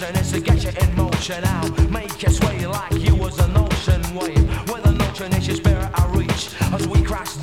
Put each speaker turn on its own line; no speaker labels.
notion is to get you in motion now. Make you sway like you was an ocean wave. With a notion is your spirit I reach as we crash